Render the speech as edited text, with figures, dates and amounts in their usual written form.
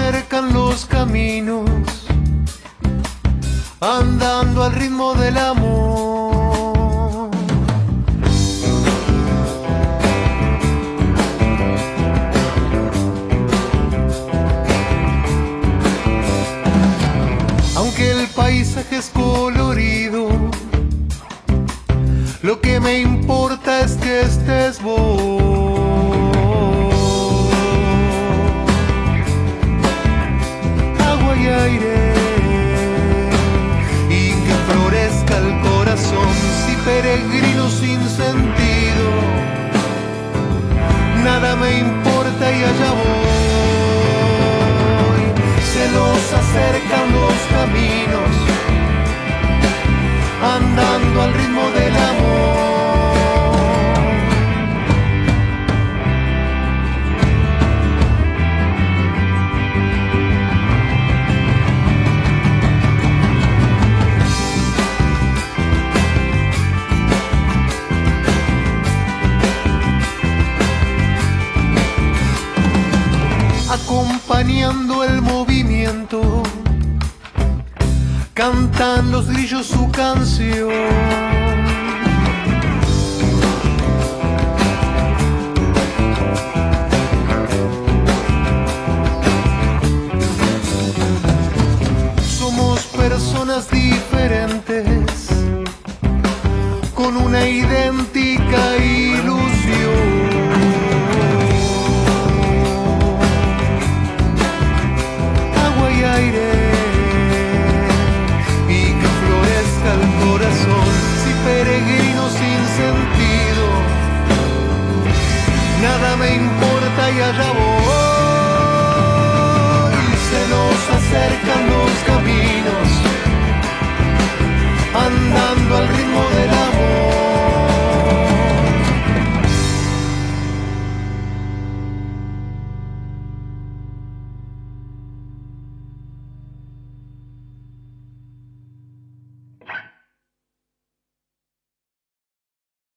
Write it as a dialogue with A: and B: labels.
A: acercan los caminos, andando al ritmo del amor. Aunque el paisaje es colorido, lo que me importa es que estés vos. Agua y aire, y que florezca el corazón. Si peregrino sin sentido, nada me importa y allá voy. Se nos acercan los caminos, andando al ritmo del amor. Acompañando el movimiento, cantan los grillos su canción. Somos personas diferentes, con una idéntica ilusión. Agua y aire, el corazón. Si peregrino sin sentido, nada me importa y allá voy. Se nos acercan los caminos,